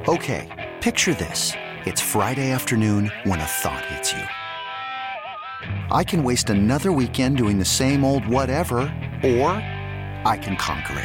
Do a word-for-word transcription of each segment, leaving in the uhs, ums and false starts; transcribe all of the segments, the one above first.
Okay, picture this. It's Friday afternoon when a thought hits you. I can waste another weekend doing the same old whatever, or I can conquer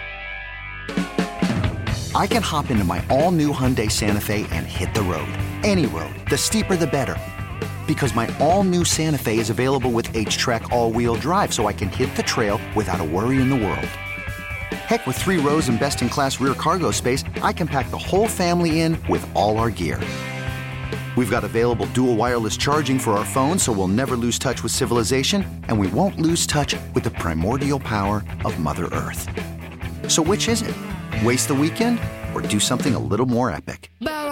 it. I can hop into my all-new Hyundai Santa Fe and hit the road. Any road. The steeper, the better. Because my all-new Santa Fe is available with H-Track all-wheel drive, so I can hit the trail without a worry in the world. Heck, with three rows and best-in-class rear cargo space, I can pack the whole family in with all our gear. We've got available dual wireless charging for our phones, so we'll never lose touch with civilization, and we won't lose touch with the primordial power of Mother Earth. So which is it? Waste the weekend or do something a little more epic?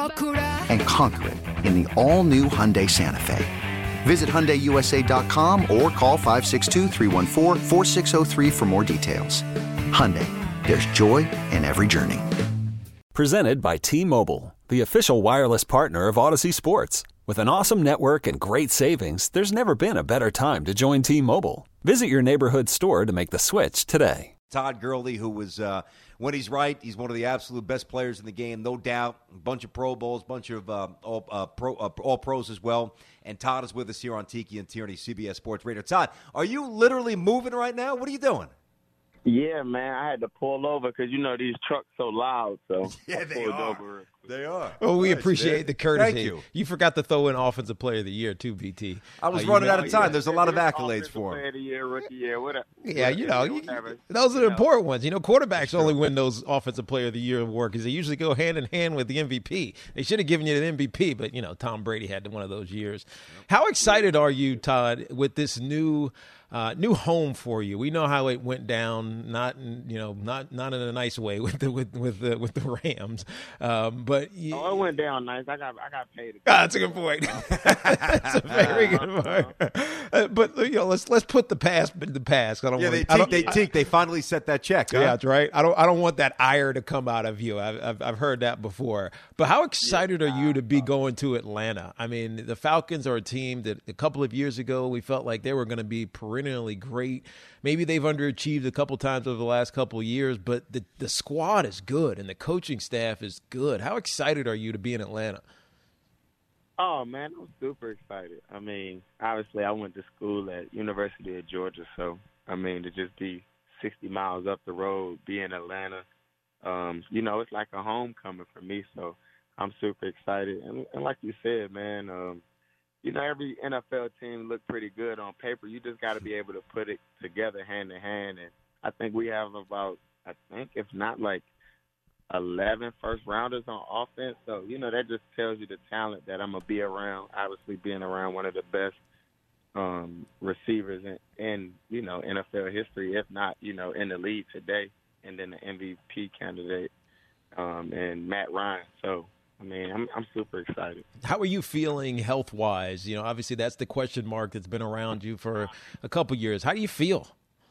And conquer it in the all-new Hyundai Santa Fe. Visit Hyundai U S A dot com or call five six two, three one four, four six zero three for more details. Hyundai, there's joy in every journey. Presented by T-Mobile, the official wireless partner of Odyssey Sports. With an awesome network and great savings, there's never been a better time to join T-Mobile. Visit your neighborhood store to make the switch today. Todd Gurley, who was, uh, when he's right, he's one of the absolute best players in the game, no doubt. A bunch of Pro Bowls, bunch of uh, all, uh, pro, uh, all pros as well. And Todd is with us here on Tiki and Tierney, C B S Sports Radio. Todd, are you literally moving right now? What are you doing? Yeah, man, I had to pull over because, you know, these trucks so loud. So yeah, they are. Over. They are. Well, we nice, appreciate man. the courtesy. Thank you. You forgot to throw in Offensive Player of the Year, too, B T. I was uh, running know, out of time. Yeah, There's a lot of accolades for him. Player of the Year, Rookie Year, whatever. Yeah, you know, you, those are the important ones. You know, quarterbacks only win those Offensive Player of the Year award because they usually go hand in hand with the M V P. They should have given you an M V P, but, you know, Tom Brady had one of those years. How excited are you, Todd, with this new – Uh, new home for you? We know how it went down, not in, you know, not not in a nice way with the with with the with the Rams, um, but you, oh, it went down nice. I got I got paid. Ah, that's a good point. That's a very good point. Uh, but you know, let's let's put the past in the past. I don't. Yeah, wanna, they I tink, don't, they tink, they finally set that check. Huh? Yeah, that's right. I don't I don't want that ire to come out of you. I've I've, I've heard that before. But how excited yeah, are you to be going to Atlanta? I mean, the Falcons are a team that a couple of years ago we felt like they were going to be perennially great. Maybe they've underachieved a couple times over the last couple of years, but the the squad is good and the coaching staff is good. How excited are you to be in Atlanta? Oh, man, I'm super excited. I mean, obviously I went to school at University of Georgia, so, I mean, to just be sixty miles up the road, be in Atlanta, um, you know, it's like a homecoming for me, so I'm super excited. And, and like you said, man, um, you know, every N F L team look pretty good on paper. You just got to be able to put it together hand in hand. And I think we have about, I think, if not like eleven first-rounders on offense. So, you know, that just tells you the talent that I'm going to be around, obviously being around one of the best um, receivers in, in, you know, N F L history, if not, you know, in the league today, and then the M V P candidate um, and Matt Ryan. So, I mean, I'm I'm super excited. How are you feeling health-wise? You know, obviously that's the question mark that's been around you for a couple years. How do you feel?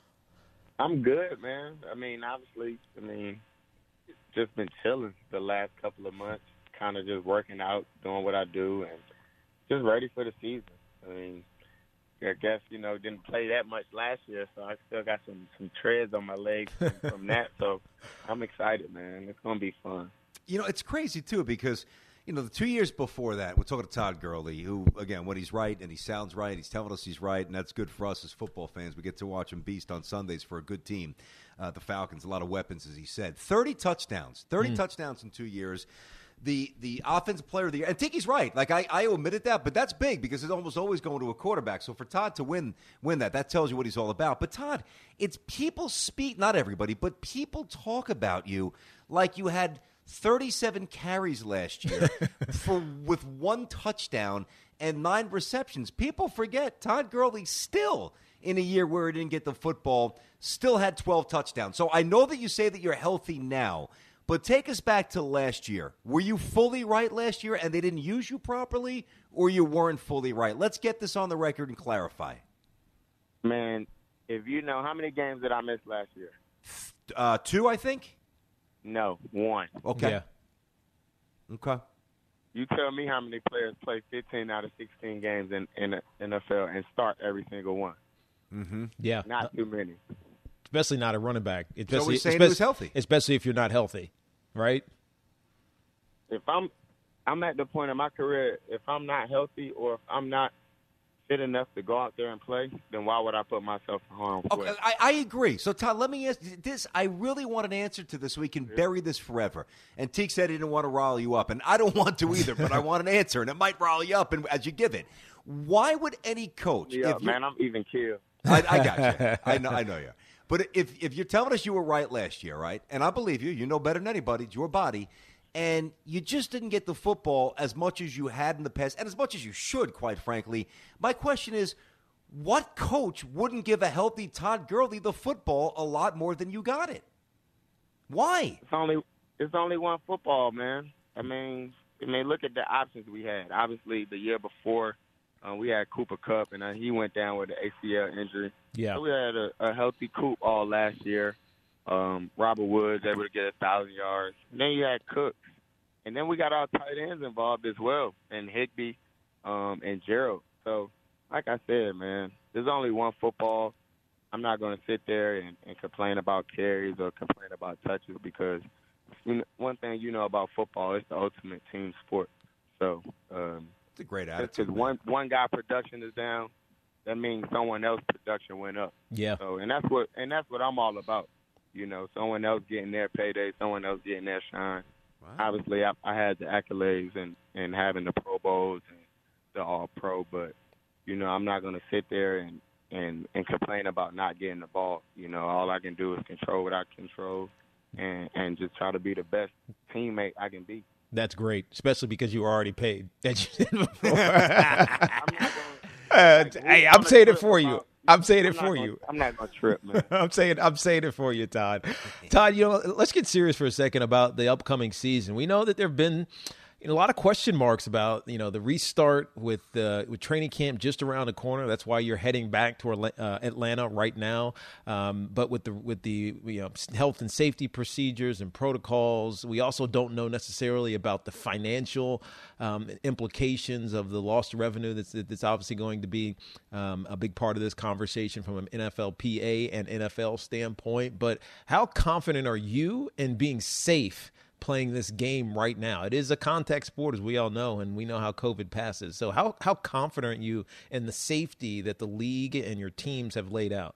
I'm good, man. I mean, obviously, I mean, just been chilling the last couple of months, kind of just working out, doing what I do, and just ready for the season. I mean, I guess, you know, didn't play that much last year, so I still got some, some treads on my legs from, from that. So I'm excited, man. It's going to be fun. You know, it's crazy, too, because, you know, the two years before that, we're talking to Todd Gurley, who, again, when he's right and he sounds right, he's telling us he's right, and that's good for us as football fans. We get to watch him beast on Sundays for a good team, uh, the Falcons, a lot of weapons, as he said. thirty touchdowns, thirty mm. touchdowns in two years. The the offensive player of the year, and Tiki's right. Like, I, I omitted that, but that's big because it's almost always going to a quarterback. So for Todd to win win that, that tells you what he's all about. But, Todd, it's people speak, not everybody, but people talk about you like you had – thirty-seven carries last year for with one touchdown and nine receptions. People forget Todd Gurley still in a year where he didn't get the football, still had twelve touchdowns. So I know that you say that you're healthy now, but take us back to last year. Were you fully right last year and they didn't use you properly, or you weren't fully right? Let's get this on the record and clarify. Man, if you know, how many games did I miss last year? Uh, two, I think. No, one. Okay. Yeah. Okay. You tell me how many players play fifteen out of sixteen games in, in the N F L and start every single one. Mm-hmm. Yeah. Not too many. Especially not a running back. Especially, so we're saying especially, he was healthy. Especially if you're not healthy, right? if I'm I'm at the point in my career, if I'm not healthy or if I'm not fit enough to go out there and play, then why would I put myself in harm's way? Okay, I, I agree. So, Todd, let me ask you this. I really want an answer to this so we can yeah. bury this forever. And Teague said he didn't want to rile you up, and I don't want to either, but I want an answer, and it might rile you up and, as you give it. Why would any coach? Yeah, if man, I'm even killed. I, I got you. I know, I know you. But if if you're telling us you were right last year, right, and I believe you, you know better than anybody, it's your body, and you just didn't get the football as much as you had in the past, and as much as you should, quite frankly. My question is, what coach wouldn't give a healthy Todd Gurley the football a lot more than you got it? Why? It's only it's only one football, man. I mean, I mean, look at the options we had. Obviously, the year before, uh, we had Cooper Kupp, and uh, he went down with an A C L injury. Yeah, so we had a, a healthy Coop all last year. Um, Robert Woods able to get a thousand yards. And then you had Cooks, and then we got our tight ends involved as well, and Higbee, um, and Gerald. So, like I said, man, there's only one football. I'm not going to sit there and, and complain about carries or complain about touches because you know, one thing you know about football, it's the ultimate team sport. So, um, it's a great attitude. Because one one guy production is down, that means someone else's production went up. Yeah. So, and that's what and that's what I'm all about. You know, someone else getting their payday, someone else getting their shine. Wow. Obviously, I, I had the accolades and, and having the Pro Bowls and the All-Pro, but, you know, I'm not going to sit there and, and, and complain about not getting the ball. You know, all I can do is control what I control and, and just try to be the best teammate I can be. That's great, especially because you were already paid. That you did before. I'm not gonna, uh, hey, I'm saying it for you. I'm saying it I'm for gonna, you. I'm not going to trip, man. I'm saying I'm saying it for you, Todd. Todd, you know, let's get serious for a second about the upcoming season. We know that there have been you know, a lot of question marks about, you know, the restart with uh, with training camp just around the corner. That's why you're heading back to uh, Atlanta right now. Um, but with the with the you know, health and safety procedures and protocols, we also don't know necessarily about the financial um, implications of the lost revenue. That's that's obviously going to be um, a big part of this conversation from an N F L P A and N F L standpoint. But how confident are you in being safe playing this game right now? It is a contact sport, as we all know, and we know how COVID passes. So how how confident are you in the safety that the league and your teams have laid out?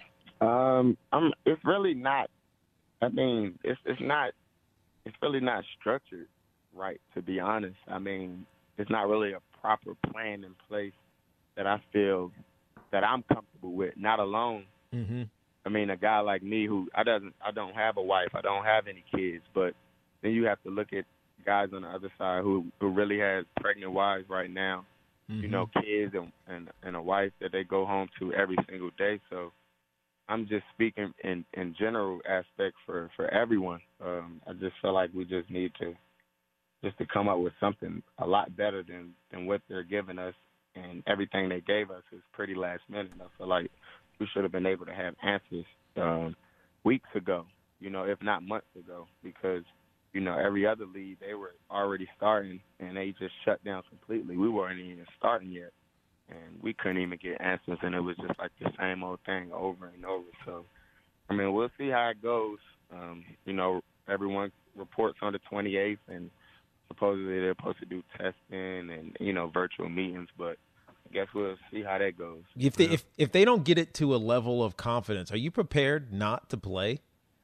Um, I'm. It's really not. I mean, it's it's not. It's really not structured right, to be honest. I mean, it's not really a proper plan in place that I feel that I'm comfortable with. Not alone. Mm-hmm. I mean, a guy like me who I doesn't. I don't have a wife. I don't have any kids, but then you have to look at guys on the other side who, who really has pregnant wives right now, mm-hmm. you know, kids and, and, and a wife that they go home to every single day. So I'm just speaking in, in general aspect for, for everyone. Um, I just feel like we just need to just to come up with something a lot better than, than what they're giving us, and everything they gave us is pretty last minute. I feel like we should have been able to have answers um, weeks ago, you know, if not months ago, because – you know, every other league, they were already starting, and they just shut down completely. We weren't even starting yet, and we couldn't even get answers, and it was just like the same old thing over and over. So, I mean, we'll see how it goes. Um, you know, everyone reports on the twenty-eighth, and supposedly they're supposed to do testing and, you know, virtual meetings, but I guess we'll see how that goes. If they, if, if they don't get it to a level of confidence, are you prepared not to play?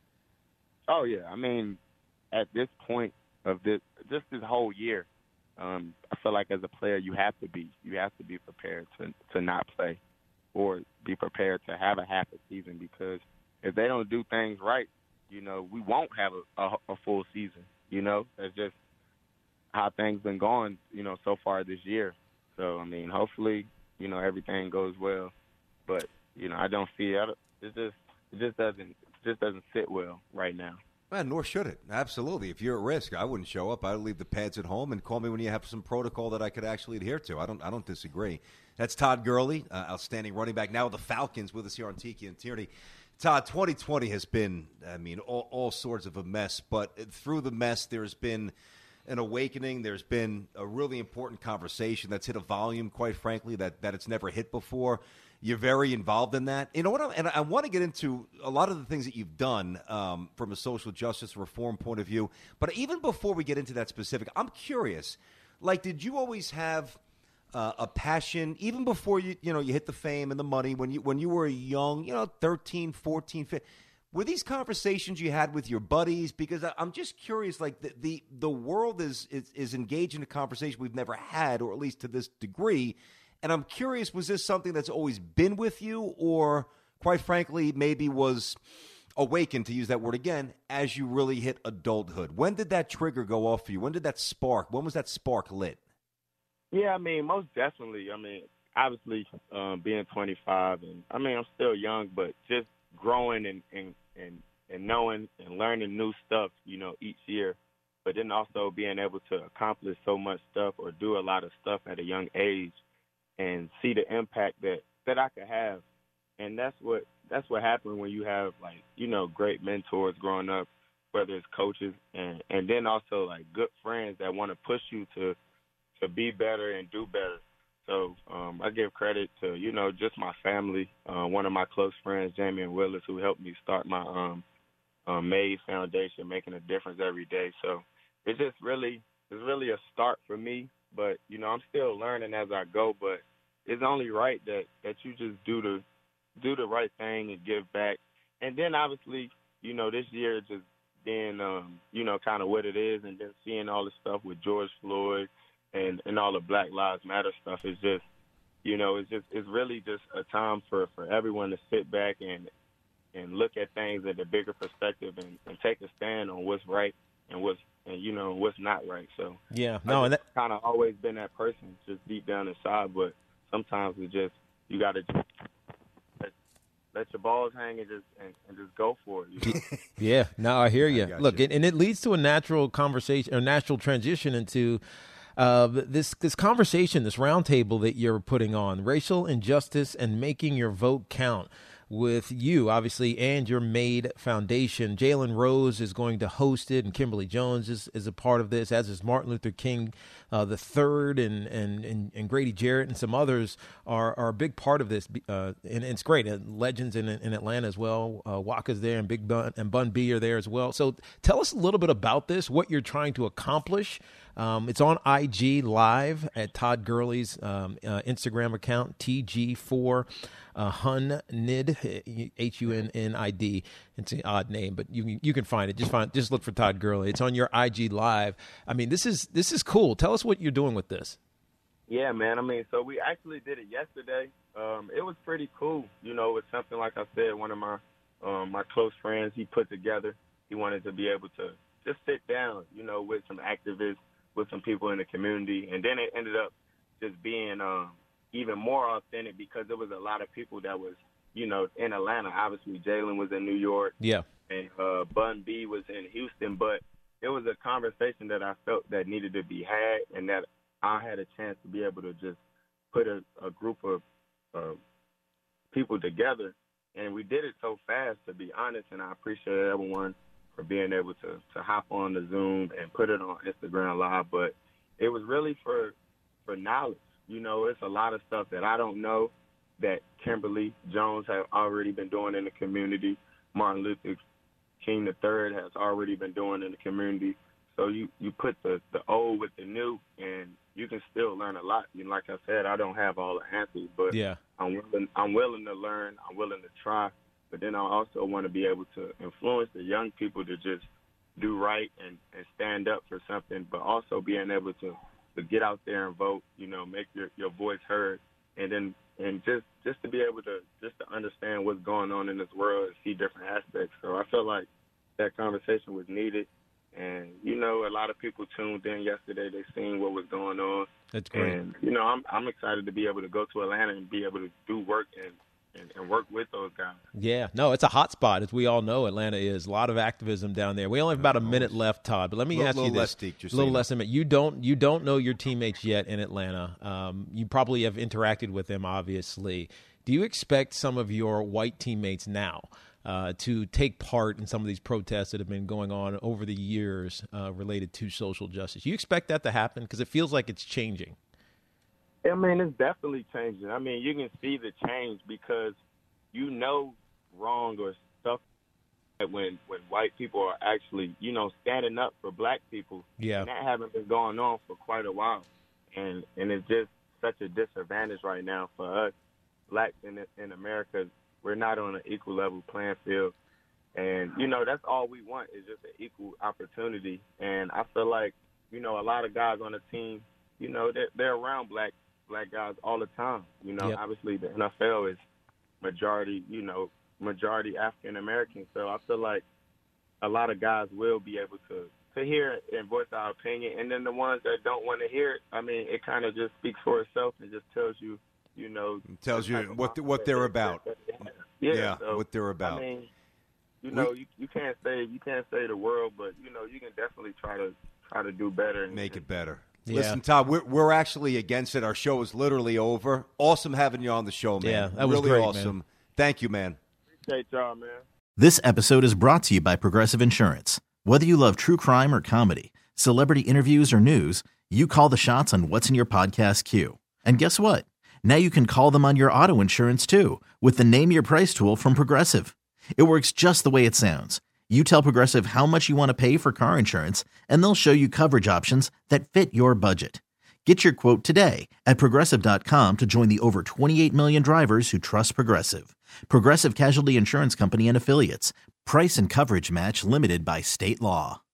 Oh, yeah. I mean, at this point of this, just this whole year, um, I feel like as a player you have to be. You have to be prepared to, to not play or be prepared to have a half a season, because if they don't do things right, you know, we won't have a, a, a full season. You know, that's just how things been going, you know, so far this year. So, I mean, hopefully, you know, everything goes well. But, you know, I don't see it. It just, it just doesn't, it just doesn't sit well right now. Man, nor should it. Absolutely. If you're at risk, I wouldn't show up. I'd leave the pads at home and call me when you have some protocol that I could actually adhere to. I don't I don't disagree. That's Todd Gurley, uh, outstanding running back, now with the Falcons, with us here on Tiki and Tierney. Todd, twenty twenty has been, I mean, all, all sorts of a mess. But through the mess, there's been an awakening. There's been a really important conversation that's hit a volume, quite frankly, that, that it's never hit before. You're very involved in that. You know what? I, and I want to get into a lot of the things that you've done um, from a social justice reform point of view. But even before we get into that specific, I'm curious. Like, did you always have uh, a passion, even before you you know you hit the fame and the money, when you when you were young, you know, thirteen, fourteen, fifteen? Were these conversations you had with your buddies? Because I'm just curious. Like the the, the world is, is is engaged in a conversation we've never had, or at least to this degree. And I'm curious, was this something that's always been with you, or quite frankly, maybe was awakened, to use that word again, as you really hit adulthood? When did that trigger go off for you? When did that spark? When was that spark lit? Yeah, I mean, most definitely. I mean, obviously, um, being twenty-five, and I mean, I'm still young, but just growing and, and, and, and knowing and learning new stuff, you know, each year, but then also being able to accomplish so much stuff or do a lot of stuff at a young age, and see the impact that, that I could have. And that's what that's what happened when you have, like, you know, great mentors growing up, whether it's coaches, and, and then also, like, good friends that want to push you to to be better and do better. So um, I give credit to, you know, just my family, uh, one of my close friends, Jamie and Willis, who helped me start my um, um, Made Foundation, making a difference every day. So it's just really, it's really a start for me. But, you know, I'm still learning as I go, but it's only right that, that you just do the do the right thing and give back. And then, obviously, you know, this year just being, um, you know, kind of what it is, and then seeing all the stuff with George Floyd and, and all the Black Lives Matter stuff is just, you know, it's just it's really just a time for, for everyone to sit back and and look at things at a bigger perspective and, and take a stand on what's right and what's and you know what's not right. So yeah, no, and that kind of always been that person, just deep down inside. But sometimes it's just you got to let, let your balls hang and just and, and just go for it. You know? Yeah, no, I hear you. I Look, you. It, and it leads to a natural conversation or natural transition into uh, this this conversation, this roundtable that you're putting on, racial injustice and making your vote count. With you, obviously, and your Made Foundation. Jalen Rose is going to host it, and Kimberly Jones is, is a part of this, as is Martin Luther King uh, the third, and, and, and, and Grady Jarrett, and some others are, are a big part of this. Uh, and it's great. And legends in in Atlanta as well. Uh, Waka's there, and Big Bun and Bun B are there as well. So tell us a little bit about this, what you're trying to accomplish. Um, it's on I G Live at Todd Gurley's um, uh, Instagram account, T G four uh, Hun Nid, H U N N I D. It's an odd name, but you you can find it. Just find just look for Todd Gurley. It's on your I G Live. I mean, this is this is cool. Tell us what you're doing with this. Yeah, man. I mean, so we actually did it yesterday. Um, it was pretty cool. You know, it's something, like I said, one of my um, my close friends, he put together. He wanted to be able to just sit down, you know, with some activists, with some people in the community. And then it ended up just being um, even more authentic because there was a lot of people that was, you know, in Atlanta. Obviously, Jalen was in New York. Yeah. And uh, Bun B was in Houston. But it was a conversation that I felt that needed to be had, and that I had a chance to be able to just put a, a group of uh, people together. And we did it so fast, to be honest, and I appreciate everyone for being able to, to hop on the Zoom and put it on Instagram Live. But it was really for for knowledge. You know, it's a lot of stuff that I don't know that Kimberly Jones have already been doing in the community. Martin Luther King the third has already been doing in the community. So you, you put the, the old with the new, and you can still learn a lot. You know, like I said, I don't have all the answers, but yeah. I'm willing, I'm willing to learn. I'm willing to try. But then I also want to be able to influence the young people to just do right and, and stand up for something, but also being able to, to get out there and vote, you know, make your, your voice heard, and then and just, just to be able to just to understand what's going on in this world and see different aspects. So I feel like that conversation was needed. And, you know, a lot of people tuned in yesterday. They seen what was going on. That's great. And, you know, I'm I'm excited to be able to go to Atlanta and be able to do work and, and, and work with those guys. Yeah. No, it's a hot spot, as we all know Atlanta is. A lot of activism down there. We only have about a minute left, Todd. But let me little, ask you little this. Less deep, just a little so less. You don't, you don't know your teammates yet in Atlanta. Um, you probably have interacted with them, obviously. Do you expect some of your white teammates now Uh, to take part in some of these protests that have been going on over the years uh, related to social justice? You expect that to happen? Because it feels like it's changing. I mean, it's definitely changing. I mean, you can see the change because you know wrong or stuff that when, when white people are actually, you know, standing up for black people. Yeah. And that hasn't been going on for quite a while. And and it's just such a disadvantage right now for us, blacks in in America. We're not on an equal level playing field. And, you know, that's all we want is just an equal opportunity. And I feel like, you know, a lot of guys on the team, you know, they're, they're around black black guys all the time. You know, yep. Obviously the N F L is majority, you know, majority African American. So I feel like a lot of guys will be able to, to hear it and voice our opinion. And then the ones that don't want to hear it, I mean, it kind of just speaks for itself and just tells you, you know. It tells you what the, what they're about. Yeah, yeah so, what they're about. I mean, you know, we, you, you can't say you can't say the world, but, you know, you can definitely try to try to do better. And make it better. Yeah. Listen, Todd, we're, we're actually against it. Our show is literally over. Awesome having you on the show, man. Yeah, that was really great, awesome. Man. Thank you, man. Appreciate y'all, man. This episode is brought to you by Progressive Insurance. Whether you love true crime or comedy, celebrity interviews or news, you call the shots on what's in your podcast queue. And guess what? Now you can call them on your auto insurance too with the Name Your Price tool from Progressive. It works just the way it sounds. You tell Progressive how much you want to pay for car insurance, and they'll show you coverage options that fit your budget. Get your quote today at Progressive dot com to join the over twenty-eight million drivers who trust Progressive. Progressive Casualty Insurance Company and Affiliates. Price and coverage match limited by state law.